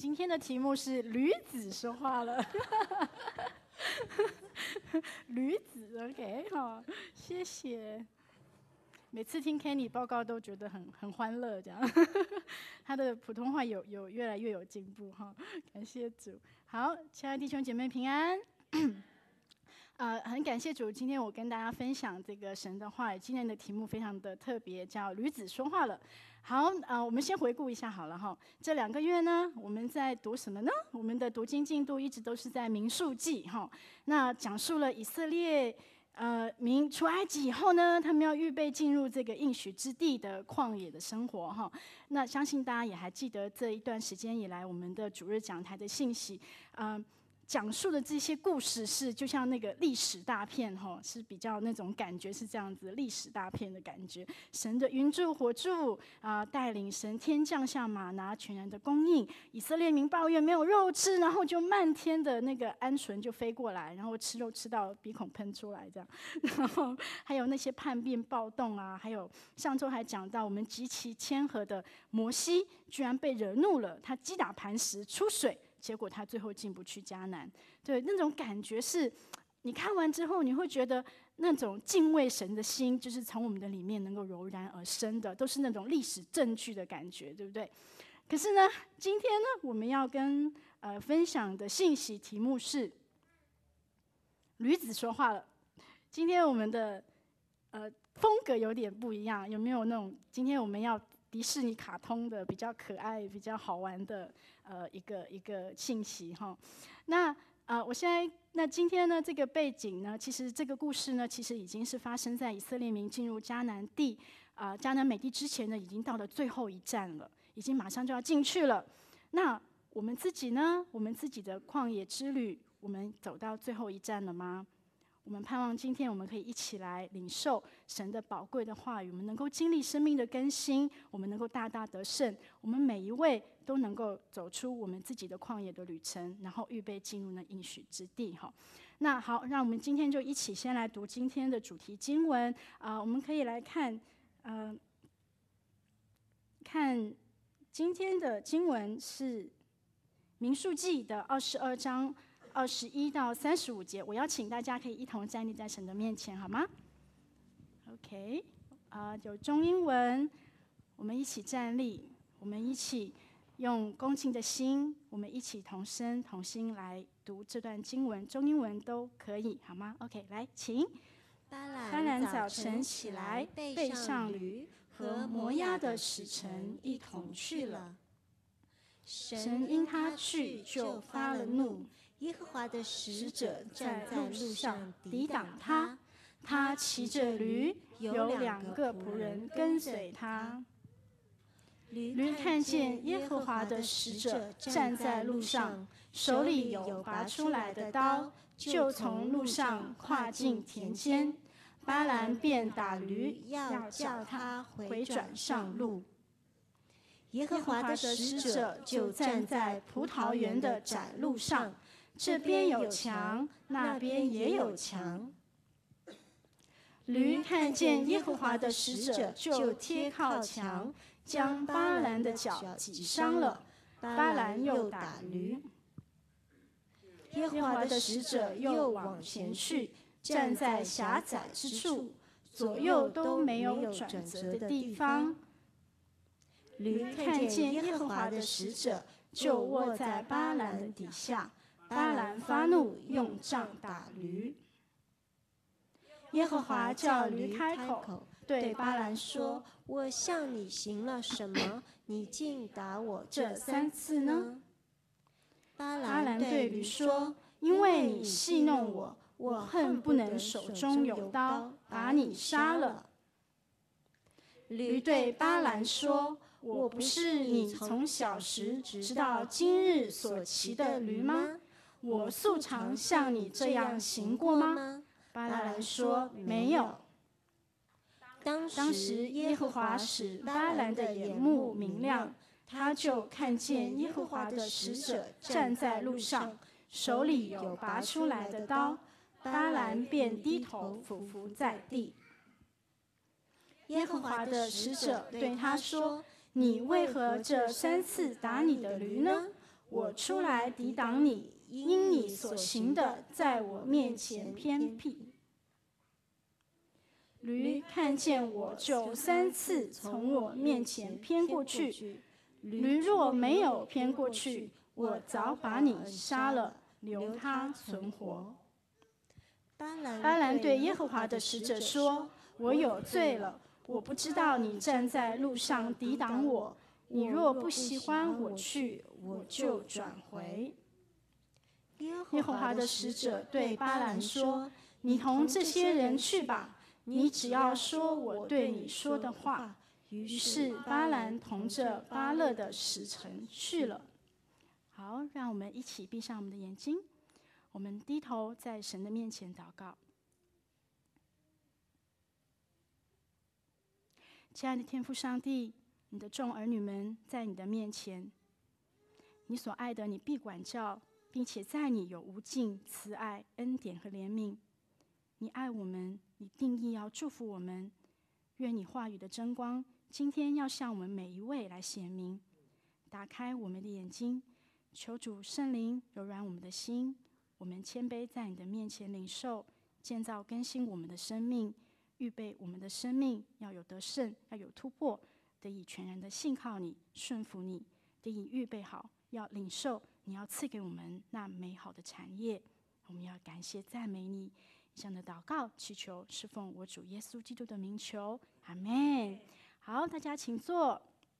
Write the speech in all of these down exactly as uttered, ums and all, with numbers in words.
今天的题目是驴子说话了。驴子 ，OK， 好，谢谢。每次听 Kenny 报告都觉得很很欢乐，这样，他的普通话有有越来越有进步哈，感谢主。好，亲爱的弟兄姐妹平安。呃，很感谢主，今天我跟大家分享这个神的话语。今天的题目非常的特别，叫驴子说话了。好，呃，我们先回顾一下好了哈。这两个月呢，我们在读什么呢？我们的读经进度一直都是在民数记哈。那讲述了以色列呃民出埃及以后呢，他们要预备进入这个应许之地的旷野的生活哈。那相信大家也还记得这一段时间以来，我们的主日讲台的信息，嗯、呃。讲述的这些故事是就像那个历史大片哈，是比较那种感觉是这样子，历史大片的感觉。神的云柱火柱啊、呃，带领神天降下马拿全然的供应。以色列民抱怨没有肉吃，然后就漫天的那个鹌鹑就飞过来，然后吃肉吃到鼻孔喷出来这样。然后还有那些叛变暴动啊，还有上周还讲到我们极其谦和的摩西，居然被惹怒了，他击打磐石出水。结果他最后进不去迦南，对，那种感觉是，你看完之后你会觉得那种敬畏神的心，就是从我们的里面能够油然而生的，都是那种历史证据的感觉，对不对？可是呢，今天呢，我们要跟呃分享的信息题目是驴子说话了。今天我们的呃风格有点不一样，有没有那种？今天我们要迪士尼卡通的比较可爱、比较好玩的呃一个一个信息哈。那呃，我现在那今天呢，这个背景呢，其实这个故事呢，其实已经是发生在以色列民进入迦南地啊、呃、迦南美地之前呢，已经到了最后一站了，已经马上就要进去了。那我们自己呢，我们自己的旷野之旅，我们走到最后一站了吗？我们盼望今天我们可以一起来领受神的宝贵的话语，我们能够经历生命的更新，我们能够大大得胜，我们每一位都能够走出我们自己的旷野的旅程，然后预备进入那应许之地哈。那好，让我们今天就一起先来读今天的主题经文啊、呃，我们可以来看，呃，看今天的经文是民数记的二十二章。二十一到三十五节，我邀请大家可以一同站立在神的面前，好吗 ？OK， 啊、呃，有中英文，我们一起站立，我们一起用恭敬的心，我们一起同声同心来读这段经文，中英文都可以，好吗 ？OK， 来，请。 巴兰早晨起来，背上驴，和摩押的使臣一同去了。神因他去，就发了怒。 耶和华的使者站在路上抵挡他，他骑着驴，有两个仆人跟随他。驴看见耶和华的使者站在路上，手里有拔出来的刀，就从路上跨进田间。巴兰便打驴，要叫他回转上路。耶和华的使者就站在葡萄园的窄路上，这边有墙，那边也有墙。驴看见耶和华的使者，就贴靠墙，将巴兰的脚挤伤了。巴兰又打驴。耶和华的使者又往前去，站在狭窄之处，左右都没有转折的地方。驴看见耶和华的使者，就卧在巴兰的底下。巴兰发怒，用杖打驴。耶和华叫驴开口，对巴兰说：“ 我向你行了什么？你竟打我这三次呢？” 巴兰对驴说：“因为你戏弄我，我恨不能手中有刀，把你杀了。”驴对巴兰说：“我不是你从小时直到今日所骑的驴吗？我素常像你这样行过吗？”巴兰说：“没有。”当时耶和华使巴兰的眼目明亮，他就看见耶和华的使者站在路上，手里有拔出来的刀。巴兰便低头俯伏在地。耶和华的使者对他说：“你为何这三次打你的驴呢？ 我出来抵挡你，因你所行的在我面前偏僻。驴看见我，就三次从我面前偏过去。驴若没有偏过去，我早把你杀了，留他存活。巴兰对耶和华的使者说：我有罪了，我不知道你站在路上抵挡我。你若不喜欢我去，我就转回。耶和华的使者对巴兰说：你同这些人去吧，你只要说我对你说的话。于是巴兰同着巴勒的使臣去了。好，让我们一起闭上我们的眼睛，我们低头在神的面前祷告。亲爱的天父上帝，你的众儿女们在你的面前，你所爱的你必管教，并且在你有无尽慈爱、恩典和怜悯。你爱我们，你定义要祝福我们。愿你话语的真光今天要向我们每一位来显明，打开我们的眼睛，求主圣灵柔软我们的心，我们谦卑在你的面前领受，建造更新我们的生命，预备我们的生命要有得胜，要有突破，得以全然的信靠你，顺服你，得以预备好要领受你要赐给我们那美好的产业。我们要感谢赞美你。以上的祷告祈求是奉我主耶稣基督的名求，阿们。好，大家请坐。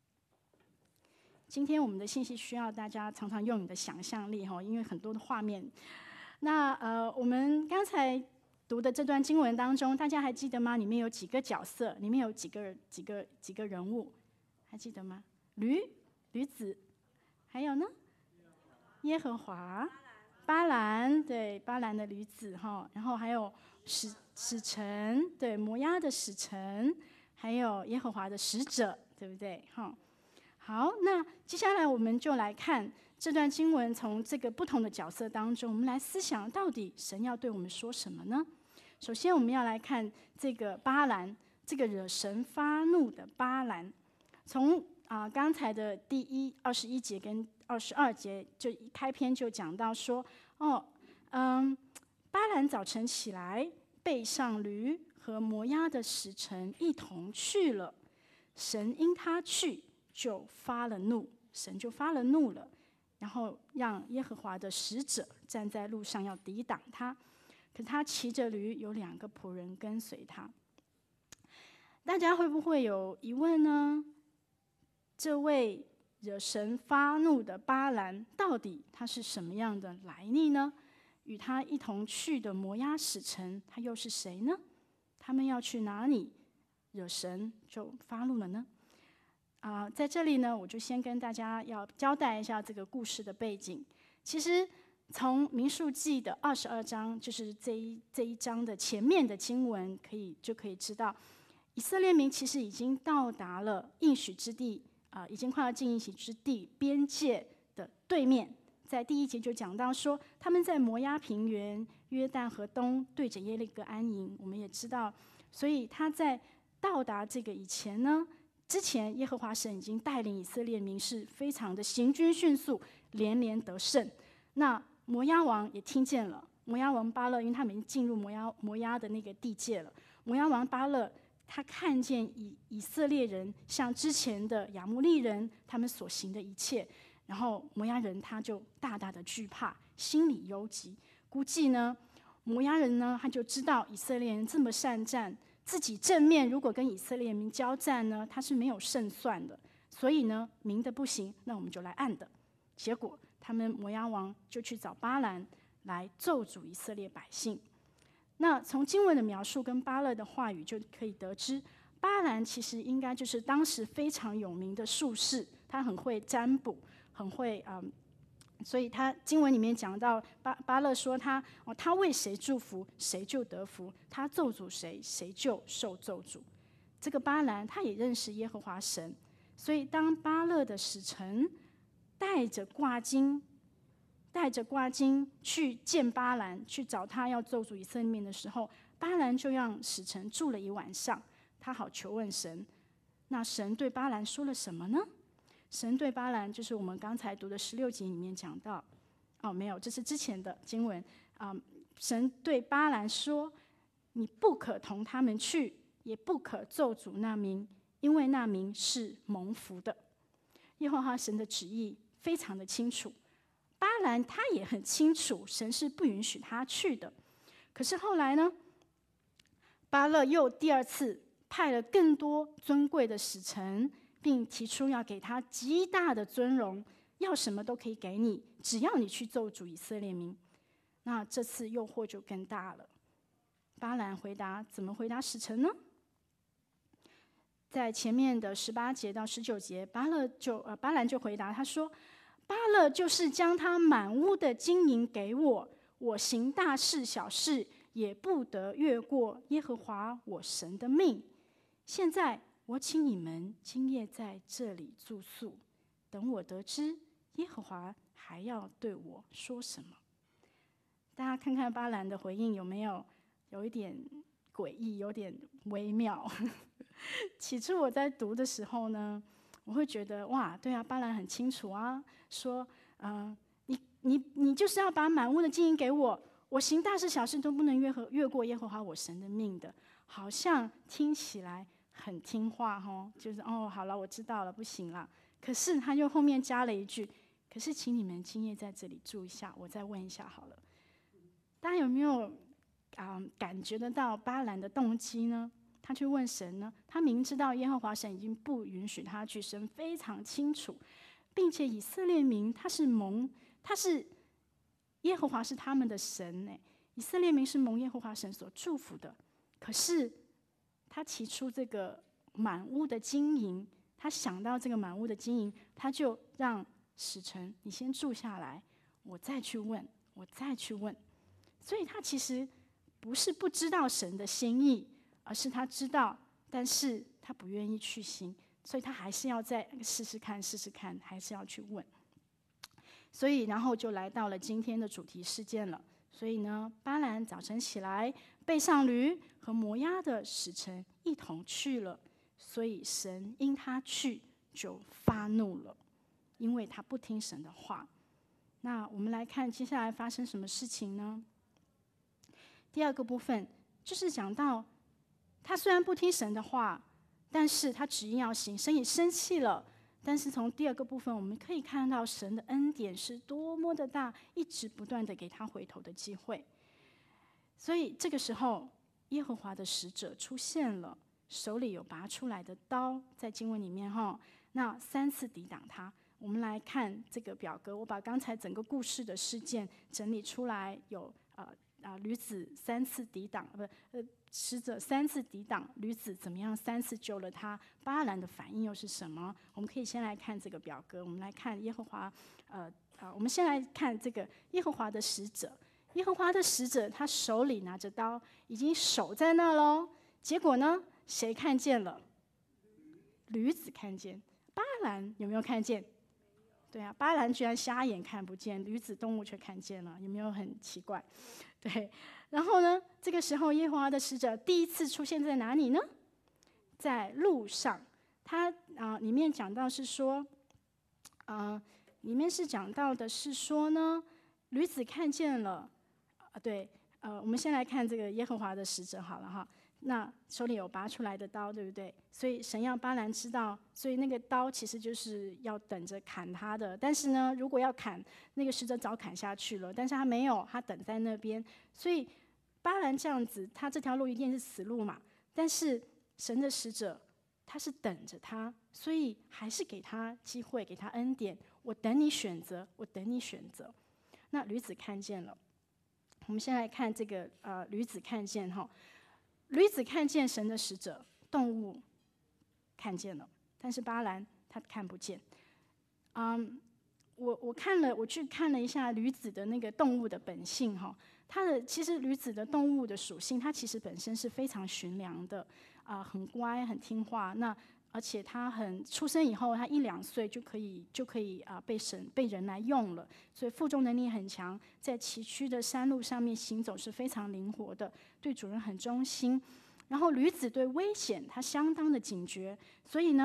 今天我们的信息需要大家常常用你的想象力，因为很多的画面。那呃，我们刚才读的这段经文当中，大家还记得吗？里面有几个角色，里面有几个几个几个人物，还记得吗？驴、驴子，还有呢？耶和华。巴兰，对，巴兰的驴子哈，然后还有使使臣，对，摩押的使臣，还有耶和华的使者，对不对？哈，好，那接下来我们就来看这段经文，从这个不同的角色当中，我们来思想到底神要对我们说什么呢？首先，我们要来看这个巴兰，这个惹神发怒的巴兰，从啊，刚才的第一二十一节跟二十二节就一开篇就讲到说，哦，嗯，巴兰早晨起来，背上驴和摩押的使臣一同去了。神因他去，就发了怒，神就发了怒了，然后让耶和华的使者站在路上要抵挡他。可他骑着驴，有两个仆人跟随他。大家会不会有疑问呢？这位惹神发怒的巴兰，到底他是什么样的来历呢？与他一同去的摩押使臣，他又是谁呢？他们要去哪里，惹神就发怒了呢？啊、呃，在这里呢，我就先跟大家要交代一下这个故事的背景。其实从民数记的二十二章，就是这一这一章的前面的经文，可以就可以知道，以色列民其实已经到达了应许之地。啊、呃，已经快要进应许之地边界的对面，在第一节就讲到说，他们在摩押平原、约旦河东对着耶利哥安营。我们也知道，所以他在到达这个以前呢，之前耶和华神已经带领以色列民是非常的行军迅速，连连得胜。那摩押王也听见了，摩押王巴勒，因为他们已经进入摩押摩押的那个地界了，摩押王巴勒。他看见以以色列人像之前的亚摩利人他们所行的一切，然后摩押人他就大大的惧怕，心里忧急。估计呢，摩押人呢他就知道以色列人这么善战，自己正面如果跟以色列民交战呢，他是没有胜算的。所以呢，明的不行，那我们就来暗的。结果他们摩押王就去找巴兰来咒诅以色列百姓。那从经文的描述跟巴勒的话语就可以得知，巴兰其实应该就是当时非常有名的术士，他很会占卜，很会嗯，所以他经文里面讲到巴巴勒说他哦，他为谁祝福，谁就得福；他咒诅谁，谁就受咒诅。这个巴兰他也认识耶和华神，所以当巴勒的使臣带着挂金。带着挂金去见巴兰，去找他要咒诅以色列民的时候，巴兰就让使臣住了一晚上，他好求问神。那神对巴兰说了什么呢？ 神对巴兰，就是我们刚才读的十六节里面讲到，哦，没有，这是之前的经文啊、嗯。神对巴兰说：“你不可同他们去，也不可咒诅那民，因为那民是蒙福的。”耶和华神的旨意非常的清楚，巴兰他也很清楚，神是不允许他去的。可是后来呢，巴勒又第二次派了更多尊贵的使臣，并提出要给他极大的尊荣，要什么都可以给你，只要你去咒诅以色列民。那这次诱惑就更大了。巴兰回答，怎么回答使臣呢？在前面的十八节到十九节，巴勒就呃巴兰就回答他说：“巴勒就是将他满屋的金银给我，我行大事小事，也不得越过耶和华我神的命。现在我请你们今夜在这里住宿，等我得知耶和华还要对我说什么。”大家看看巴兰的回应有没有有一点诡异，有点微妙。起初我在读的时候呢，我会觉得哇，对啊，巴兰很清楚啊，说，嗯、呃，你你你就是要把满屋的金银给我，我行大事小事都不能越和越过耶和华我神的命的，好像听起来很听话哦，就是哦，好了，我知道了，不行了。可是他又后面加了一句，可是请你们今夜在这里住一下，我再问一下好了。大家有没有啊、呃、感觉得到巴兰的动机呢？他去问神呢，他明知道耶和华神已经不允许他去，神非常清楚，并且以色列民他是蒙，他是耶和华是他们的神哎，以色列民是蒙耶和华神所祝福的。可是他提出这个满屋的金银，他想到这个满屋的金银，他就让使臣你先住下来，我再去问，我再去问。所以他其实不是不知道神的心意，而是他知道，但是他不愿意去行，所以他还是要再试试看，试试看，还是要去问。所以，然后就来到了今天的主题事件了。所以呢，巴兰早晨起来，背上驴，和摩押的使臣一同去了。所以神因他去就发怒了，因为他不听神的话。那我们来看接下来发生什么事情呢？第二个部分就是讲到，他虽然不听神的话，但是他执意要行，神也生气了。但是从第二个部分，我们可以看到神的恩典是多么的大，一直不断的给他回头的机会。所以这个时候，耶和华的使者出现了，手里有拔出来的刀，在经文里面哈，那三次抵挡他。我们来看这个表格，我把刚才整个故事的事件整理出来，有呃。啊，驴子三次抵挡，不，呃，使者三次抵挡，驴子怎么样？三次救了他。巴兰的反应又是什么？我们可以先来看这个表格，我们来看耶和华，呃，啊，我们先来看这个耶和华的使者。耶和华的使者，他手里拿着刀，已经守在那喽。结果呢，谁看见了？驴子看见，巴兰有没有看见？对啊，巴兰居然瞎眼看不见，驴子动物却看见了，有没有很奇怪？对，然后呢，这个时候耶和华的使者第一次出现在哪里呢？在路上。他啊、呃，里面讲到是说，啊、呃，里面是讲到的是说呢，驴子看见了，啊、呃，对，呃，我们先来看这个耶和华的使者好了哈。那手里有拔出来的刀，对不对？所以神要巴兰知道，所以那个刀其实就是要等着砍他的。但是呢，如果要砍，那个使者早砍下去了，但是他没有，他等在那边。所以巴兰这样子，他这条路一定是死路嘛。但是神的使者他是等着他，所以还是给他机会，给他恩典。我等你选择，我等你选择。那驴子看见了，我们先来看这个呃，驴子看见哈。驴子看见神的使者，动物看见了，但是巴兰他看不见。嗯，我我看了，我去看了一下驴子的那个动物的本性哈，它的其实驴子的动物的属性，它其实本身是非常驯良的，啊、呃，很乖，很听话。那而且它很出生以后，它一两岁就可以就可以啊、呃、被神被人来用了，所以负重能力很强，在崎岖的山路上面行走是非常灵活的，对主人很忠心。然后驴子对危险它相当的警觉，所以呢，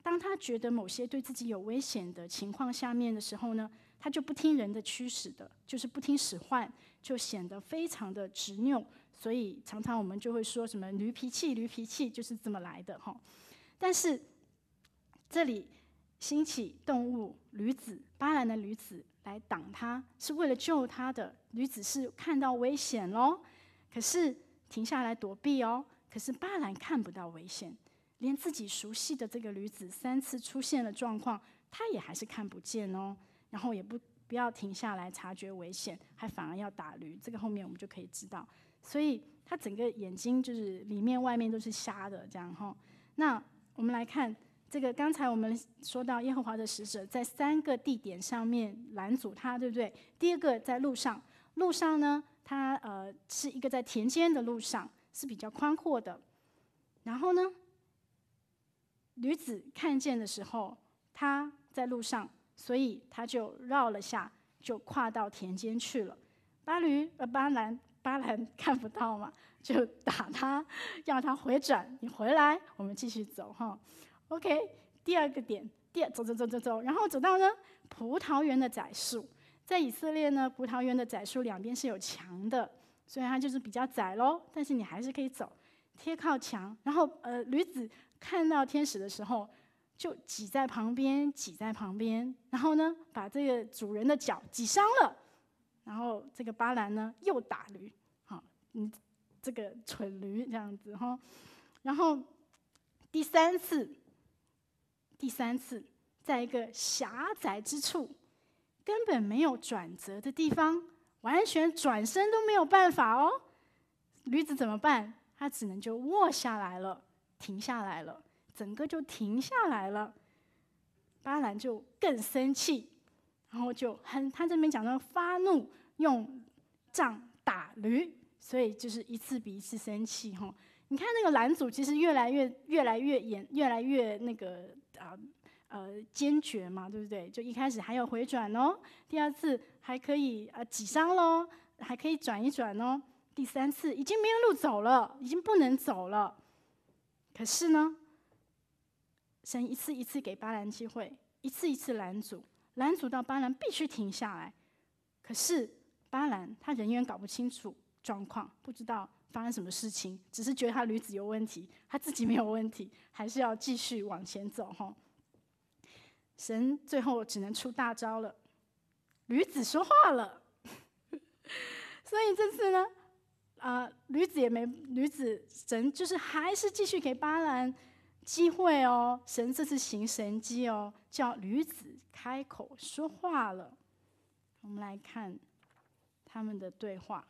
当他觉得某些对自己有危险的情况下面的时候呢，他就不听人的驱使的，就是不听使唤，就显得非常的执拗。所以常常我们就会说什么驴脾气，驴脾气就是这么来的哈。但是这里兴起动物驴子，巴兰的驴子来挡他，是为了救他的。驴子是看到危险咯，可是停下来躲避哦。可是巴兰看不到危险，连自己熟悉的这个驴子三次出现了状况，他也还是看不见哦。然后也不不要停下来察觉危险，还反而要打驴。这个后面我们就可以知道。所以他整个眼睛就是里面外面都是瞎的，这样哈。那我们来看这个，刚才我们说到耶和华的使者在三个地点上面拦阻他，对不对？第二个在路上，路上呢，它呃是一个在田间的路上，是比较宽阔的。然后呢，驴子看见的时候，他在路上，所以他就绕了下，就跨到田间去了。巴驴呃巴兰巴兰看不到嘛，就打他，要他回转，你回来，我们继续走哈。OK， 第二个点，第二走走走走走，然后走到呢葡萄园的窄树，在以色列呢，葡萄园的窄树两边是有墙的，所以它就是比较窄咯，但是你还是可以走，贴靠墙。然后呃，驴子看到天使的时候，就挤在旁边，挤在旁边，然后呢，把这个主人的脚挤伤了。然后这个巴兰呢，又打驴，好，你这个蠢驴这样子哈。然后第三次。第三次，在一个狭窄之处，根本没有转折的地方，完全转身都没有办法哦。驴子怎么办？它只能就卧下来了，停下来了，整个就停下来了。巴兰就更生气，然后就很，他这边讲到发怒，用杖打驴，所以就是一次比一次生气哈。你看那个拦阻，其实越来越、越来越严，越来越那个啊呃, 呃坚决嘛，对不对？就一开始还有回转哦，第二次还可以呃挤伤喽，还可以转一转哦，第三次已经没有路走了，已经不能走了。可是呢，神一次一次给巴兰机会，一次一次拦阻，拦阻到巴兰必须停下来。可是巴兰他仍然搞不清楚状况，不知道发生什么事情，只是觉得他驴子有问题，他自己没有问题，还是要继续往前走哈。神最后只能出大招了，驴子说话了。所以这次呢，啊、呃，驴子也没驴子，神就是还是继续给巴兰机会哦。神这次行神迹哦，叫驴子开口说话了。我们来看他们的对话。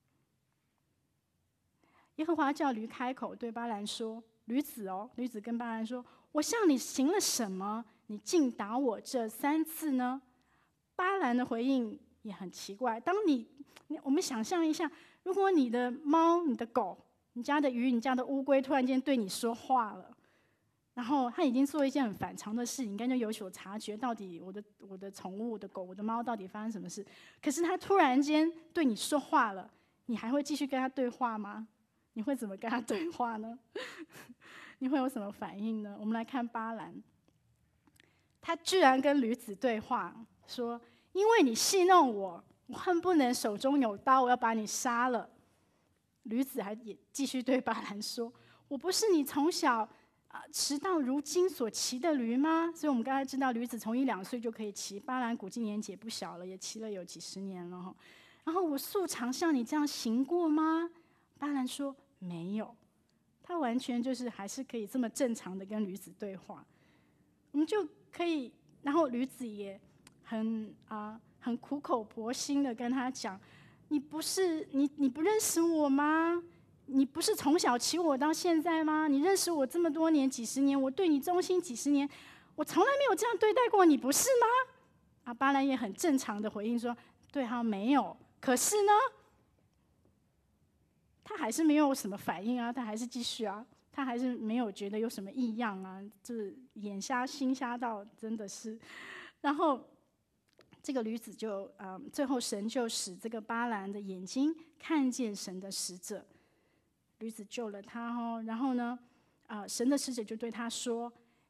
耶和华叫驴开口，对巴兰说：“驴子哦，驴子跟巴兰说，我向你行了什么？你竟打我这三次呢？”巴兰的回应也很奇怪。当你，我们想象一下，如果你的猫、你的狗、你家的鱼、你家的乌龟突然间对你说话了，然后它已经做一件很反常的事，你应该就有所察觉，到底我的我的宠物、我的狗、我的猫到底发生什么事？可是它突然间对你说话了，你还会继续跟它对话吗？你会怎么跟他对话呢？你会有什么反应呢？我们来看巴兰，他居然跟驴子对话，说：“因为你戏弄我，我恨不能手中有刀，我要把你杀了。”驴子还也继续对巴兰说：“我不是你从小啊骑到如今所骑的驴吗？”所以我们刚才知道，驴子从一两岁就可以骑，巴兰估计年纪也不小了，也骑了有几十年了哈。然后我素常像你这样行过吗？巴兰说没有，他完全就是还是可以这么正常的跟驴子对话。我们就可以，然后驴子也很啊、呃、很苦口婆心的跟他讲：“你不是你你不认识我吗？你不是从小骑我到现在吗？你认识我这么多年几十年，我对你忠心几十年，我从来没有这样对待过你，不是吗？”啊，巴兰也很正常的回应说：“对哈，没有。可是呢？”他还是没有什么反应啊，他还是继续啊，他还是没有觉得有什么异样啊，就是眼瞎心瞎到真的是。然后这个驴子就，嗯，最后神就使这个巴兰的眼睛看见神的使者，驴子救了他哦。然后呢，啊、呃，神的使者就对他说：“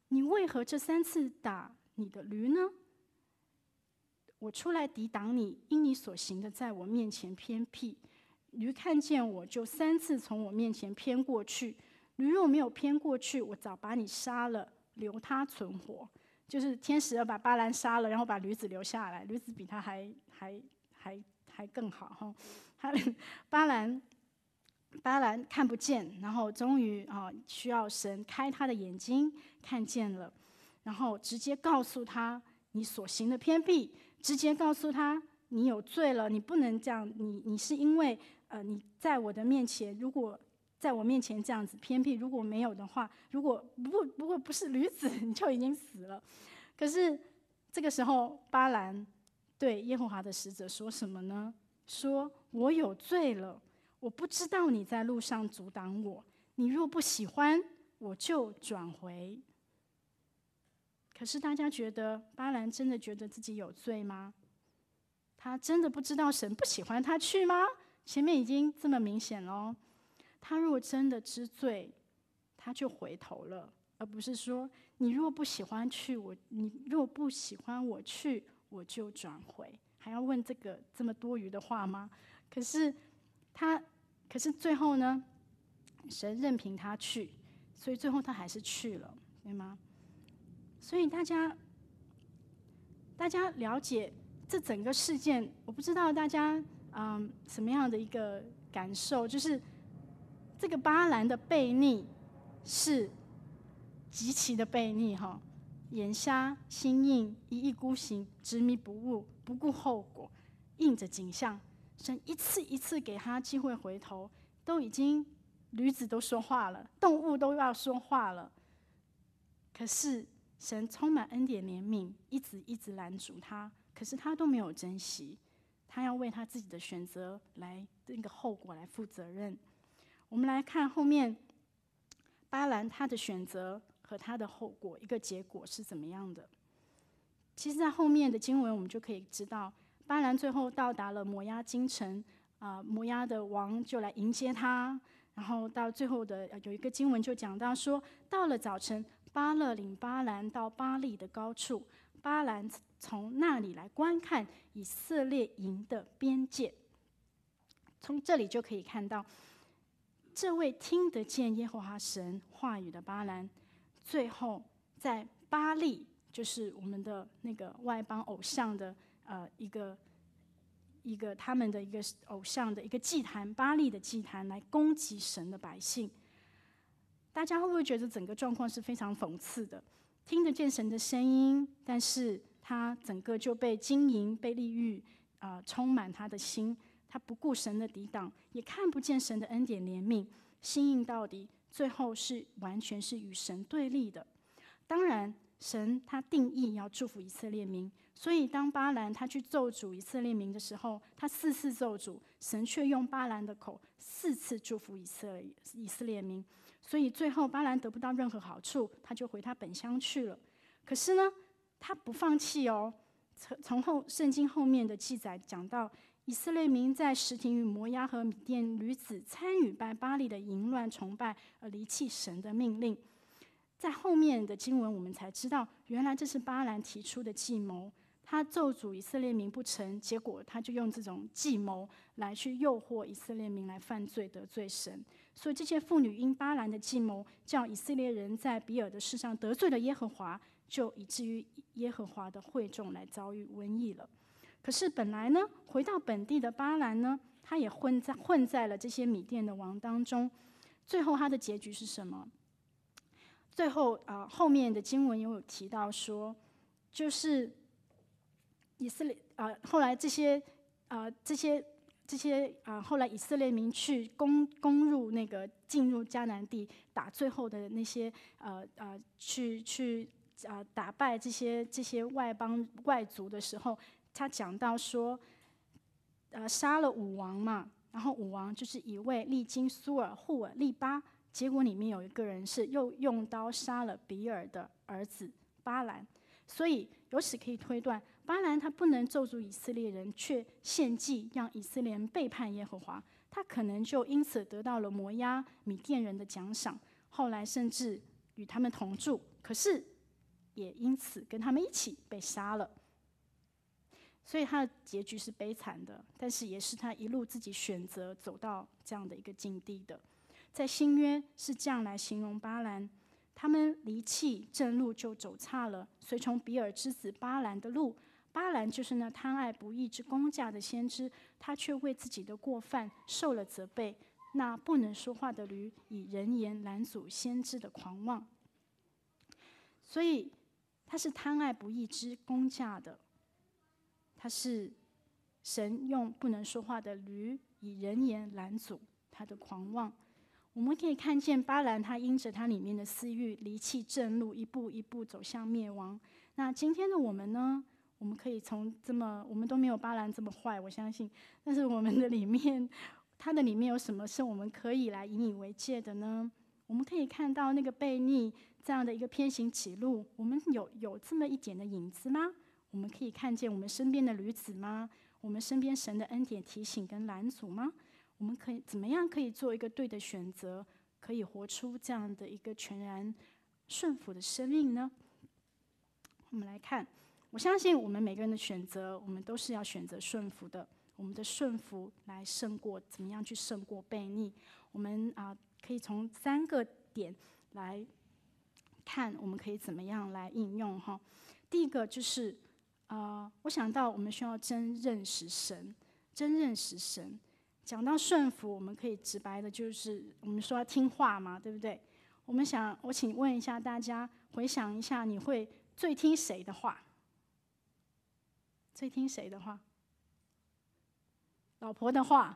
你为何这三次打你的驴呢？我出来抵挡你，因你所行的在我面前偏僻。驴看见我，就三次从我面前偏过去。驴若没有偏过去，我早把你杀了，留他存活。就是天使要把巴兰杀了，然后把驴子留下来。驴子比他还还还还更好哈。他巴兰巴兰看不见，然后终于啊需要神开他的眼睛，看见了，然后直接告诉他你所行的偏僻。直接告诉他，你有罪了，你不能这样。你你是因为呃你在我的面前，如果在我面前这样子偏僻，如果没有的话，如果不不过不是驴子，你就已经死了。可是这个时候，巴兰对耶和华的使者说什么呢？说我有罪了，我不知道你在路上阻挡我。你若不喜欢，我就转回。可是大家觉得巴兰真的觉得自己有罪吗？他真的不知道神不喜欢他去吗？前面已经这么明显了。他若真的知罪，他就回头了，而不是说你若不喜欢去，我你若不喜欢我去，我就转回。还要问这个这么多余的话吗？可是他，可是最后呢，神任凭他去，所以最后他还是去了，对吗？所以大家，大家了解这整个事件，我不知道大家嗯什么样的一个感受，就是这个巴兰的悖逆是极其的悖逆哈，眼瞎心硬，一意孤行，执迷不悟，不顾后果，应着景象。神一次一次给他机会回头，都已经驴子都说话了，动物都要说话了，可是神充满恩典怜悯，一直一直拦阻他，可是他都没有珍惜，他要为他自己的选择来那个后果来负责任。我们来看后面巴兰他的选择和他的后果，一个结果是怎么样的。其实在后面的经文我们就可以知道，巴兰最后到达了摩押京城，啊、呃，摩押的王就来迎接他，然后到最后的有一个经文就讲到说，到了早晨，巴勒领巴兰到巴力的高处，巴兰从那里来观看以色列营的边界。从这里就可以看到，这位听得见耶和华神话语的巴兰，最后在巴力，就是我们的那个外邦偶像的呃一个一个他们的一个偶像的一个祭坛，巴力的祭坛来攻击神的百姓。大家会不会觉得整个状况是非常讽刺的？听得见神的声音，但是他整个就被金银、被利欲啊、呃、充满他的心，他不顾神的抵挡，也看不见神的恩典怜悯，心硬到底，最后是完全是与神对立的。当然，神他定义要祝福以色列民，所以当巴兰他去咒诅以色列民的时候，他四次咒诅，神却用巴兰的口四次祝福以色列以色列民。所以最后巴兰得不到任何好处，他就回他本乡去了。可是呢，他不放弃哦。从后圣经后面的记载讲到，以色列民在什亭与摩押和米甸女子参与拜巴力的淫乱崇拜，而离弃神的命令。在后面的经文，我们才知道，原来这是巴兰提出的计谋。他咒诅以色列民不成，结果他就用这种计谋来去诱惑以色列民来犯罪得罪神。所以这些妇女因巴兰的计谋，叫以色列人在比尔的事上得罪了耶和华，就以至于耶和华的会众来遭遇瘟疫了。可是本来呢，回到本地的巴兰呢，他也混在混在了这些米甸的王当中。最后他的结局是什么？最后啊、呃，后面的经文也有提到说，就是以色列啊、呃，后来这些啊、呃、这些这些啊、呃，后来以色列民去攻攻入那个进入迦南地，打最后的那些呃呃去去啊、呃、打败这些这些外邦外族的时候，他讲到说，呃杀了五王嘛，然后五王就是以卫、利金、苏尔、户尔、利巴。结果里面有一个人是又用刀杀了比尔的儿子巴兰，所以由此可以推断，巴兰他不能咒诅以色列人，却献祭让以色列人背叛耶和华，他可能就因此得到了摩押米甸人的奖赏，后来甚至与他们同住。可是也因此跟他们一起被杀了。所以他的结局是悲惨的，但是也是他一路自己选择走到这样的一个境地的。在新约是这样来形容巴兰：他们离弃正路就走岔了，随从比尔之子巴兰的路。巴兰就是那贪爱不义之工价的先知，他却为自己的过犯受了责备。那不能说话的驴，以人言拦阻先知的狂妄。所以他是贪爱不义之工价的，他是神用不能说话的驴，以人言拦阻他的狂妄。我们可以看见巴兰他因着他里面的私欲离弃正路，一步一步走向灭亡。那今天的我们呢？我们可以从这么我们都没有巴兰这么坏，我相信。但是我们的里面，他的里面有什么是我们可以来引以为戒的呢？我们可以看到那个悖逆这样的一个偏行歧路，我们有有这么一点的影子吗？我们可以看见我们身边的驴子吗？我们身边神的恩典提醒跟拦阻吗？我们可以怎么样可以做一个对的选择，可以活出这样的一个全然顺服的生命呢？我们来看，我相信我们每个人的选择，我们都是要选择顺服的。我们的顺服来胜过怎么样去胜过悖逆。我们啊、呃，可以从三个点来看，我们可以怎么样来应用哈。第一个就是，呃，我想到我们需要真认识神，真认识神。讲到顺服，我们可以直白的就是我们说要听话嘛，对不对？我们想，我请问一下大家，回想一下，你会最听谁的话？最听谁的话？老婆的话，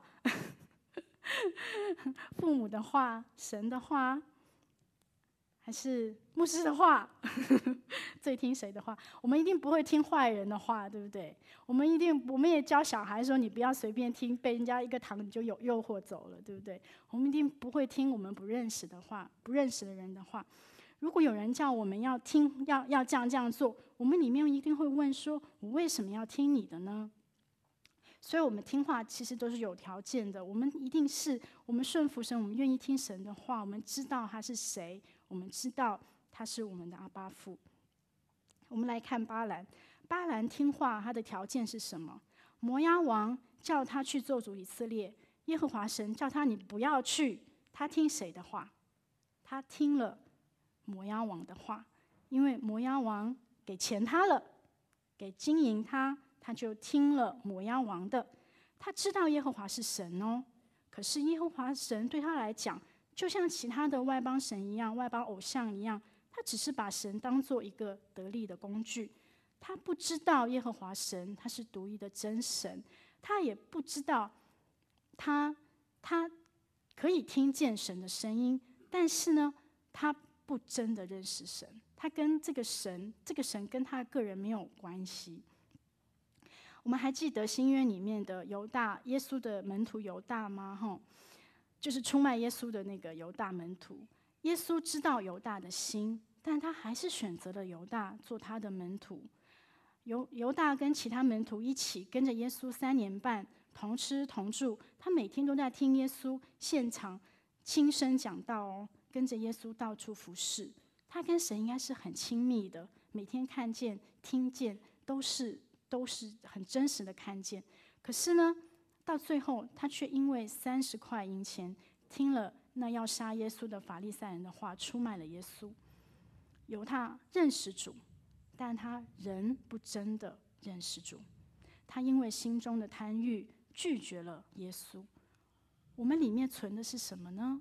父母的话，神的话，还是牧师的话？最听谁的话？我们一定不会听坏人的话，对不对？我们一定，我们也教小孩说，你不要随便听，被人家一个糖你就有诱惑走了，对不对？我们一定不会听我们不认识的话，不认识的人的话。如果有人叫我们要听，要要这样这样做，我们里面一定会问说：我为什么要听你的呢？所以我们听话其实都是有条件的，我们一定是我们顺服神，我们愿意听神的话，我们知道他是谁，我们知道他是我们的阿爸父。我们来看巴兰，巴兰听话，他的条件是什么？摩押王叫他去咒诅以色列，耶和华神叫他你不要去，他听谁的话？他听了摩押王的话，因为摩押王给钱他了，给金银他。他就听了摩押王的，他知道耶和华是神哦。可是耶和华神对他来讲，就像其他的外邦神一样，外邦偶像一样，他只是把神当作一个得力的工具。他不知道耶和华神他是独一的真神，他也不知道他他可以听见神的声音，但是呢，他不真的认识神，他跟这个神，这个神跟他个人没有关系。我们还记得新约里面的犹大，耶稣的门徒犹大吗？吼，就是出卖耶稣的那个犹大门徒。耶稣知道犹大的心，但他还是选择了犹大做他的门徒。犹犹大跟其他门徒一起跟着耶稣三年半，同吃同住，他每天都在听耶稣现场亲身讲道哦，跟着耶稣到处服侍。他跟神应该是很亲密的，每天看见、听见都是。都是很真实的看见，可是呢，到最后他却因为三十块银钱，听了那要杀耶稣的法利赛人的话，出卖了耶稣。犹大认识主，但他仍不真的认识主，他因为心中的贪欲拒绝了耶稣。我们里面存的是什么呢？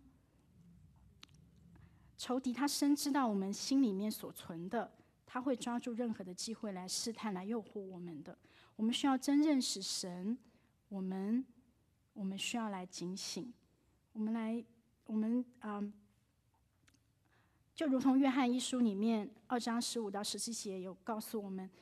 仇敌他深知道我们心里面所存的。他会抓住任何的机会来试探、来诱惑我们的。我们需要真认识神，我们我们需要来警醒。我们来，我们嗯，就如同约翰一书里面二章十五到十七节有告诉我们，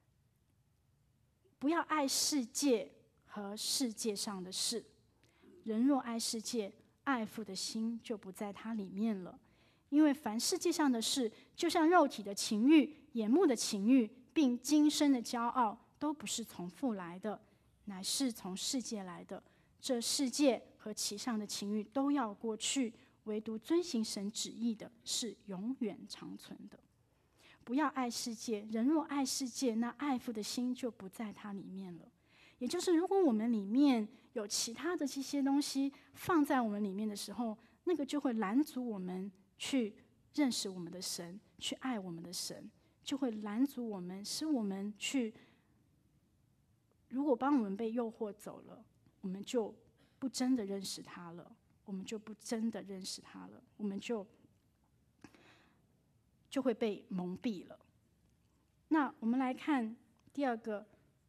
不要爱世界和世界上的事。人若爱世界，爱父的心就不在他里面了。因为凡世界上的事，就像肉体的情欲、眼目的情欲，并今生的骄傲，都不是从父来的，乃是从世界来的。这世界和其上的情欲都要过去，唯独遵行神旨意的是永远长存的。 不要爱世界。人若爱世界，那爱父的心就不在他里面了。也就是，如果我们里面有其他的这些东西放在我们里面的时候，那个就会拦阻我们去认识我们的神，去爱我们的神，就会拦阻我们，使我们去。如果帮我们被诱惑走了，我们就不真的认识他了，我们就不真的认识他了，我们就就会被蒙蔽了。那我们来看第二个，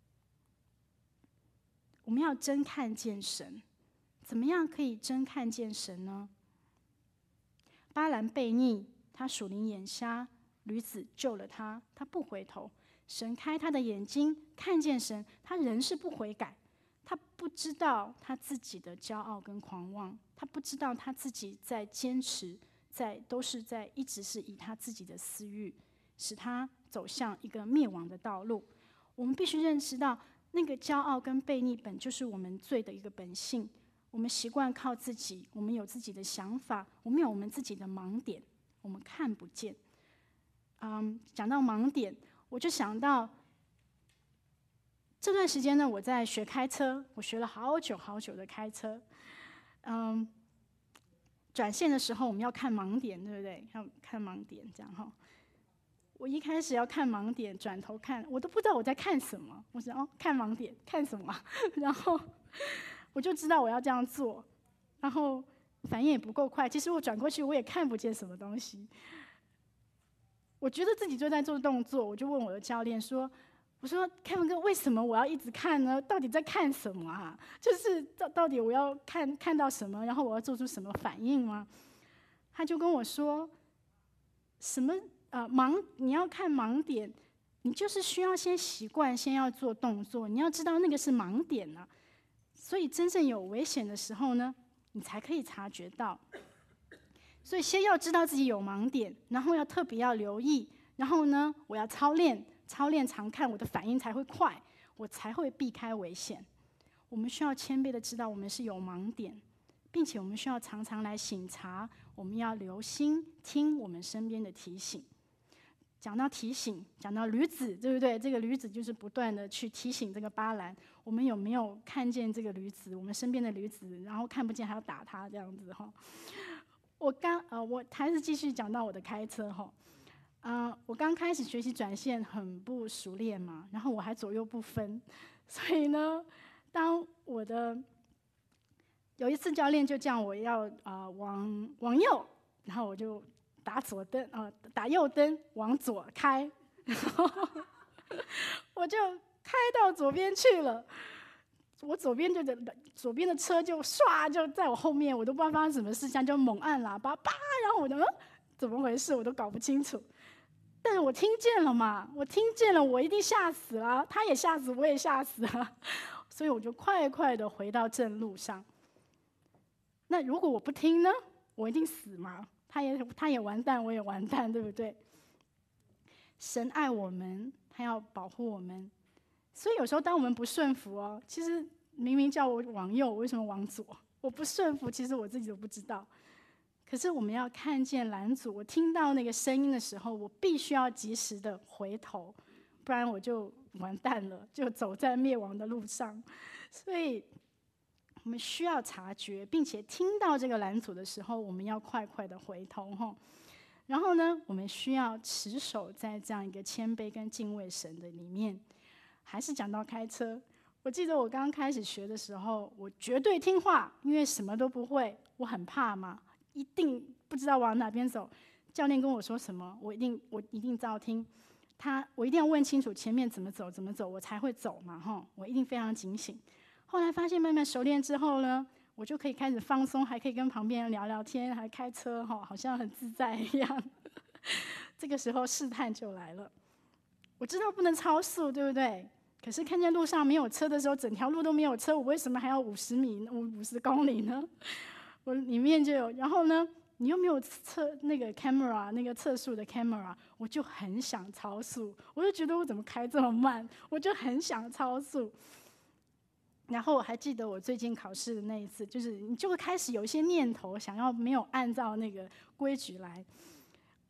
我们要真看见神。怎么样可以真看见神呢？巴兰悖逆，他属灵眼瞎，驴子救了他，他不回头。神开他的眼睛，看见神，他仍是不悔改。他不知道他自己的骄傲跟狂妄，他不知道他自己在坚持，在都是在一直是以他自己的私欲，使他走向一个灭亡的道路。我们必须认识到，那个骄傲跟悖逆本就是我们罪的一个本性。我们习惯靠自己，我们有自己的想法，我们有我们自己的盲点，我们看不见。嗯，讲到盲点，我就想到这段时间呢，我在学开车，我学了好久好久的开车。嗯，转线的时候我们要看盲点，对不对？要看盲点，这样哈。我一开始要看盲点，转头看，我都不知道我在看什么。我想哦，看盲点，看什么？然后我就知道我要这样做，然后反应也不够快。其实我转过去，我也看不见什么东西。我觉得自己就在做动作，我就问我的教练说：“我说 Kevin 哥，为什么我要一直看呢？到底在看什么啊？就是到到底我要看看到什么，然后我要做出什么反应吗？”他就跟我说：“什么呃盲？你要看盲点，你就是需要先习惯，先要做动作，你要知道那个是盲点呢、啊。所以真正有危险的时候呢，你才可以察觉到。所以先要知道自己有盲点，然后要特别要留意，然后呢，我要操练，操练常看，我的反应才会快，我才会避开危险。我们需要谦卑的知道我们是有盲点，并且我们需要常常来省察，我们要留心听我们身边的提醒。讲到提醒，讲到驴子，对不对？这个驴子就是不断的去提醒这个巴兰，我们有没有看见这个驴子？我们身边的驴子，然后看不见还要打他这样子哈。我刚呃，我还是继续讲到我的开车哈。呃，我刚开始学习转线很不熟练嘛，然后我还左右不分，所以呢，当我的有一次教练就叫我要啊、呃、往往右，然后我就打左灯啊、呃、打右灯往左开，然后我就开到左边去了。我左边就的左边的车就唰就在我后面，我都不知道发生什么事，这样就猛按喇叭，叭，然后我就嗯，怎么回事？我都搞不清楚。但是我听见了嘛，我听见了，我一定吓死了，他也吓死，我也吓死了，所以我就快快的回到正路上。那如果我不听呢？我一定死嘛？他也他也完蛋，我也完蛋，对不对？神爱我们，他要保护我们。所以有时候当我们不顺服哦，其实明明叫我往右，我为什么往左？我不顺服，其实我自己都不知道。可是我们要看见拦阻，我听到那个声音的时候，我必须要及时的回头，不然我就完蛋了，就走在灭亡的路上。所以我们需要察觉，并且听到这个拦阻的时候，我们要快快的回头哈。然后呢，我们需要持守在这样一个谦卑跟敬畏神的里面。还是讲到开车，我记得我刚开始学的时候，我绝对听话，因为什么都不会，我很怕嘛，一定不知道往哪边走。教练跟我说什么，我一定我一定照听。他我一定要问清楚前面怎么走怎么走，我才会走嘛哈。我一定非常警醒。后来发现慢慢熟练之后呢，我就可以开始放松，还可以跟旁边人聊聊天，还开车哈，好像很自在一样。这个时候试探就来了。我知道不能超速，对不对？可是看见路上没有车的时候，整条路都没有车，我为什么还要五十米、五五十公里呢？我里面就有，然后呢，你又没有测那个 camera， 那个测速的 camera， 我就很想超速，我就觉得我怎么开这么慢，我就很想超速。然后我还记得我最近考试的那一次，就是你就会开始有一些念头，想要没有按照那个规矩来。我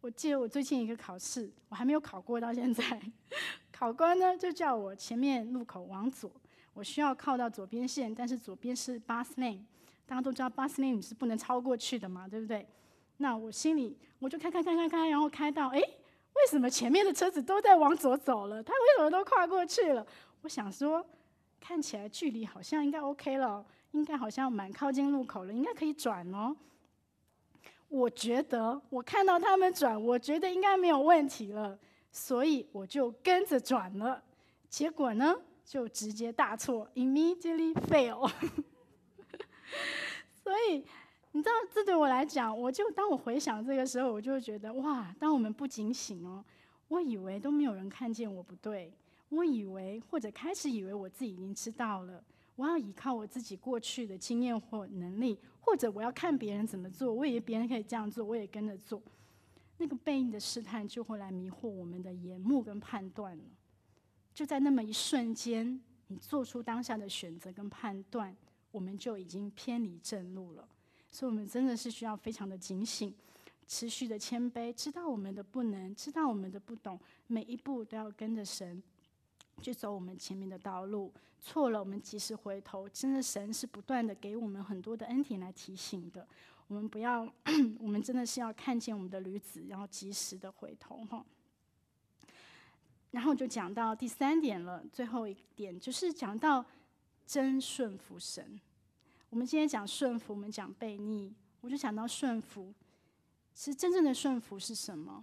我记得我最近一个考试，我还没有考过到现在，考官呢就叫我前面路口往左，我需要靠到左边线，但是左边是 bus lane， 大家都知道 bus lane 你是不能超过去的嘛，对不对？那我心里我就开开开开开，然后开到，哎，为什么前面的车子都在往左走了？他为什么都跨过去了？我想说，看起来距离好像应该 OK 了，应该好像蛮靠近路口了，应该可以转哦。我觉得我看到他们转，我觉得应该没有问题了，所以我就跟着转了。结果呢，就直接大错 ，immediately fail 。所以你知道，这对我来讲，我就当我回想这个时候，我就会觉得哇，当我们不警醒哦，我以为都没有人看见我不对，我以为或者开始以为我自己已经知道了，我要依靠我自己过去的经验或能力。或者我要看别人怎么做，我以为别人可以这样做，我也跟着做。那个背应的试探就会来迷惑我们的眼目跟判断了。就在那么一瞬间，你做出当下的选择跟判断，我们就已经偏离正路了。所以我们真的是需要非常的警醒，持续的谦卑，知道我们的不能，知道我们的不懂，每一步都要跟着神去走我们前面的道路，错了我们及时回头。真的神是不断的给我们很多的恩典来提醒的，我们不要我们真的是要看见我们的驴子，然后及时的回头哈。然后就讲到第三点了，最后一点就是讲到真顺服神。我们今天讲顺服，我们讲悖逆，我就想到顺服。其实真正的顺服是什么？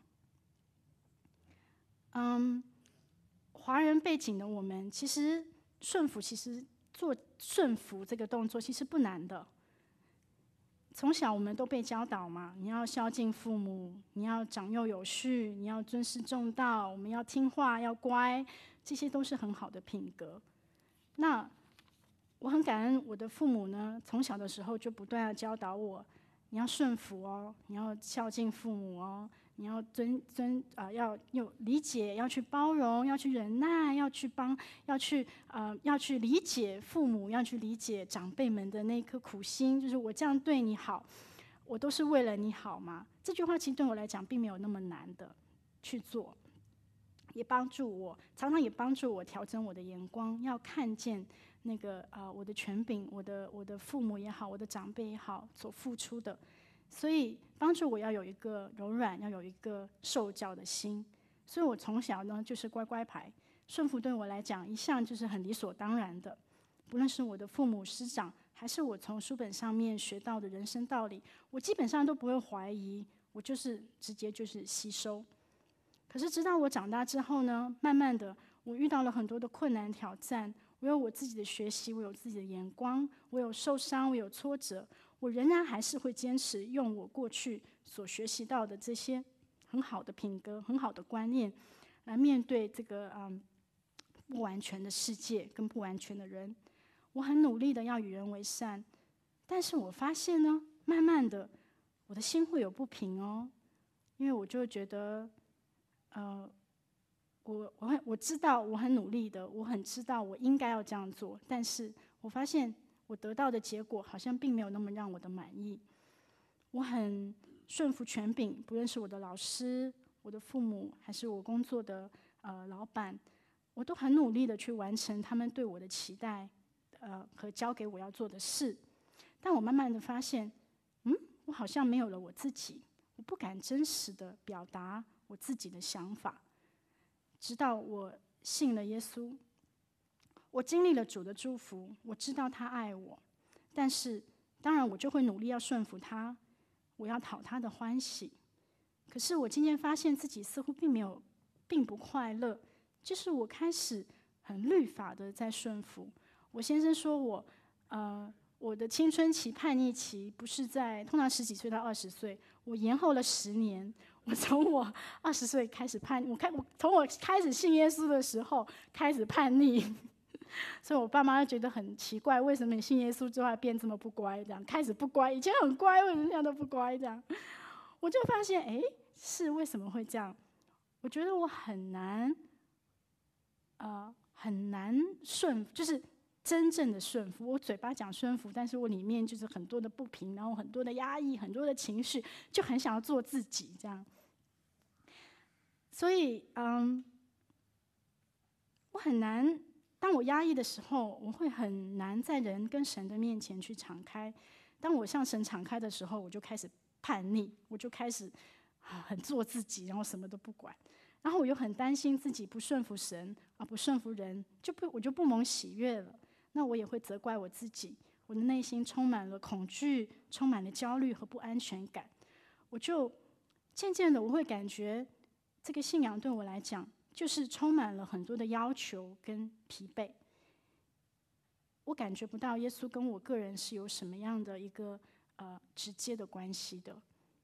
嗯。华人背景的我们，其实顺服，其实做顺服这个动作其实不难的。从小我们都被教导嘛，你要孝敬父母，你要长幼有序，你要尊师重道，我们要听话，要乖，这些都是很好的品格。那我很感恩我的父母呢，从小的时候就不断的教导我，你要顺服哦，你要孝敬父母哦。你要尊尊啊、呃，要有理解，要去包容，要去忍耐，要去帮，要去呃，要去理解父母，要去理解长辈们的那颗苦心，就是我这样对你好，我都是为了你好嘛。这句话其实对我来讲并没有那么难的去做，也帮助我，常常也帮助我调整我的眼光，要看见那个啊、呃，我的权柄，我的我的父母也好，我的长辈也好所付出的。所以帮助我要有一个柔软，要有一个受教的心。所以我从小呢就是乖乖牌，顺服对我来讲一向就是很理所当然的。不论是我的父母师长，还是我从书本上面学到的人生道理，我基本上都不会怀疑，我就是直接就是吸收。可是直到我长大之后呢，慢慢的我遇到了很多的困难挑战，我有我自己的学习，我有自己的眼光，我有受伤，我有挫折。我仍然还是会坚持用我过去所学习到的这些很好的品格、很好的观念，来面对这个嗯不完全的世界跟不完全的人。我很努力的要与人为善，但是我发现呢，慢慢的我的心会有不平哦，因为我就觉得，呃，我我很我知道我很努力的，我很知道我应该要这样做，但是我发现。我得到的结果好像并没有那么让我的满意。我很顺服权柄，不论是我的老师、我的父母，还是我工作的呃老板，我都很努力的去完成他们对我的期待，呃和交给我要做的事。但我慢慢的发现，嗯，我好像没有了我自己，我不敢真实的表达我自己的想法。直到我信了耶稣。我经历了主的祝福，我知道他爱我，但是当然我就会努力要顺服他，我要讨他的欢喜。可是我今天发现自己似乎并没有，并不快乐，就是我开始很律法的在顺服。我先生说我，呃，我的青春期叛逆期不是在通常十几岁到二十岁，我延后了十年。我从我二十岁开始叛逆，我开我从我开始信耶稣的时候开始叛逆。所以我爸妈觉得很奇怪，为什么你信耶稣之后变这么不乖？这样开始不乖，以前很乖，为什么现在都不乖？这样，我就发现，哎，是为什么会这样？我觉得我很难，呃，很难顺，就是真正的顺服。我嘴巴讲顺服，但是我里面就是很多的不平，然后很多的压抑，很多的情绪，就很想要做自己这样。 所以，嗯，我很难，当我压抑的时候，我会很难在人跟神的面前去敞开。当我向神敞开的时候，我就开始叛逆，我就开始啊很做自己，然后什么都不管。然后我又很担心自己不顺服神啊，不顺服人，就不我就不蒙喜悦了。那我也会责怪我自己，我的内心充满了恐惧，充满了焦虑和不安全感。我就渐渐的，我会感觉这个信仰对我来讲，就是充满了很多的要求跟疲惫。我感觉不到耶稣跟我个人是有什么样的一个呃直接的关系的。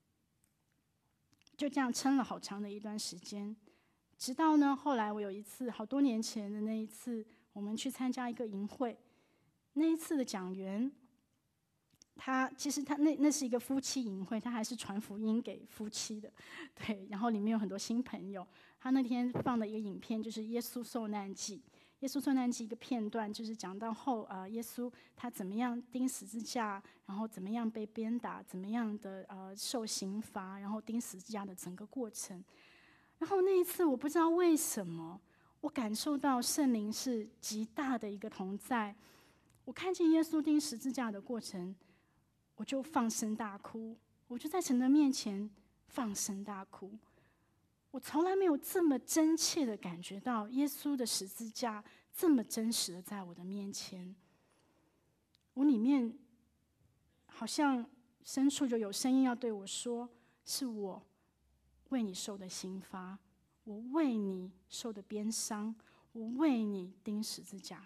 就这样撑了好长的一段时间，直到呢后来我有一次，好多年前的那一次，我们去参加一个营会，那一次的讲员。他其实他那那是一个夫妻营会，他还是传福音给夫妻的，对。然后里面有很多新朋友。他那天放的一个影片就是耶稣受难记，耶稣受难记一个片段，就是讲到后呃耶稣他怎么样钉十字架，然后怎么样被鞭打，怎么样的呃受刑罚，然后钉十字架的整个过程。然后那一次我不知道为什么，我感受到圣灵是极大的一个同在。我看见耶稣钉十字架的过程。我就放声大哭，我就在神的面前放声大哭。我从来没有这么真切的感觉到耶稣的十字架这么真实的在我的面前。我里面好像深处就有声音要对我说：是我为你受的刑罚，我为你受的鞭伤，我为你钉十字架。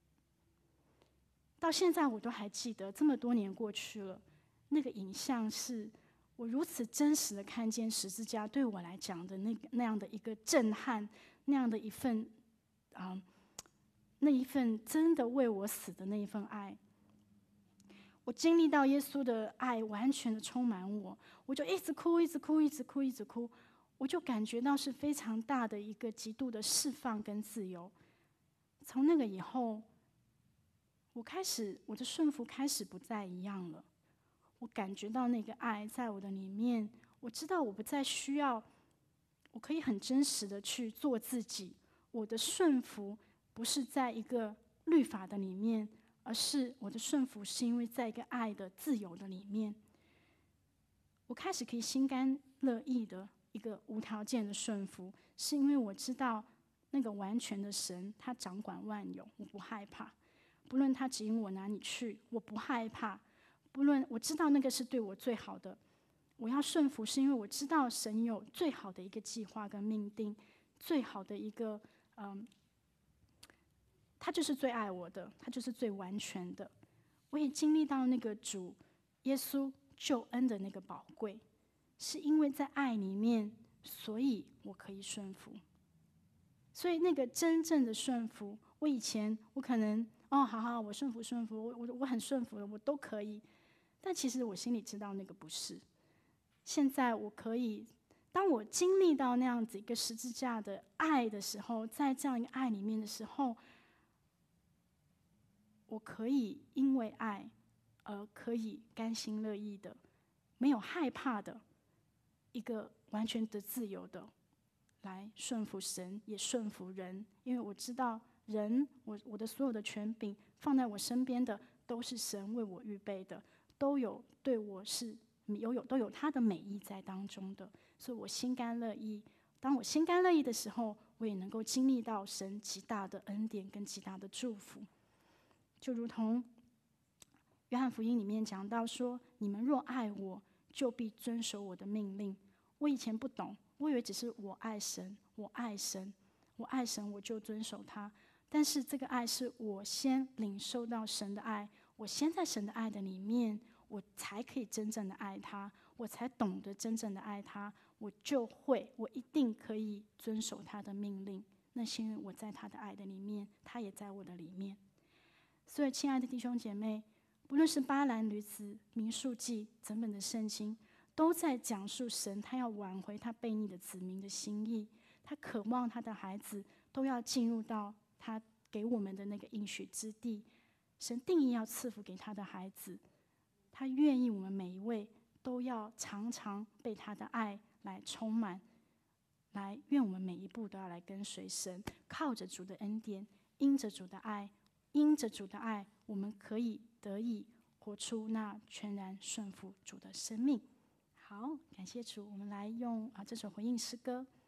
到现在我都还记得，这么多年过去了，那个影像是我如此真实的看见十字架对我来讲的那个那样的一个震撼，那样的一份啊、呃，那一份真的为我死的那一份爱。我经历到耶稣的爱完全的充满我，我就一直哭，一直哭，一直哭，一直哭。我就感觉到是非常大的一个极度的释放跟自由。从那个以后。我开始，我的顺服开始不再一样了。我感觉到那个爱在我的里面，我知道我不再需要，我可以很真实的去做自己。我的顺服不是在一个律法的里面，而是我的顺服是因为在一个爱的自由的里面。我开始可以心甘乐意的一个无条件的顺服，是因为我知道那个完全的神，他掌管万有，我不害怕。不论他指引我哪里去，我不害怕。不论我知道那个是对我最好的，我要顺服，是因为我知道神有最好的一个计划跟命定，最好的一个嗯，他就是最爱我的，他就是最完全的。我也经历到那个主耶稣救恩的那个宝贵，是因为在爱里面，所以我可以顺服。所以那个真正的顺服，我以前我可能。哦，好好，我顺服顺服，我我我很顺服的，我都可以。但其实我心里知道那个不是。现在我可以，当我经历到那样子一个十字架的爱的时候，在这样一个爱里面的时候，我可以因为爱而可以甘心乐意的，没有害怕的，一个完全的自由的来顺服神，也顺服人，因为我知道。人，我我的所有的权柄放在我身边的，都是神为我预备的，都有对我是有有都有他的美意在当中的，所以我心甘乐意。当我心甘乐意的时候，我也能够经历到神极大的恩典跟极大的祝福。就如同约翰福音里面讲到说：“你们若爱我，就必遵守我的命令。”我以前不懂，我以为只是我爱神，我爱神，我爱神，我就遵守他。但是这个爱是我先领受到神的爱，我先在神的爱的里面，我才可以真正的爱他，我才懂得真正的爱他，我就会，我一定可以遵守他的命令。那是因为我在他的爱的里面，他也在我的里面。所以，亲爱的弟兄姐妹，不论是巴兰女子、民数记，整本的圣经都在讲述神他要挽回他悖逆的子民的心意，他渴望他的孩子都要进入到他给我们的那个应许之地，神定义要赐福给他的孩子，他愿意我们每一位都要常常被他的爱来充满， 来，愿我们每一步都要来跟随神，靠着主的恩典，因着主的爱，因着主的爱，我们可以得以活出那全然顺服主的生命。好，感谢主，我们来用啊这首回应诗歌。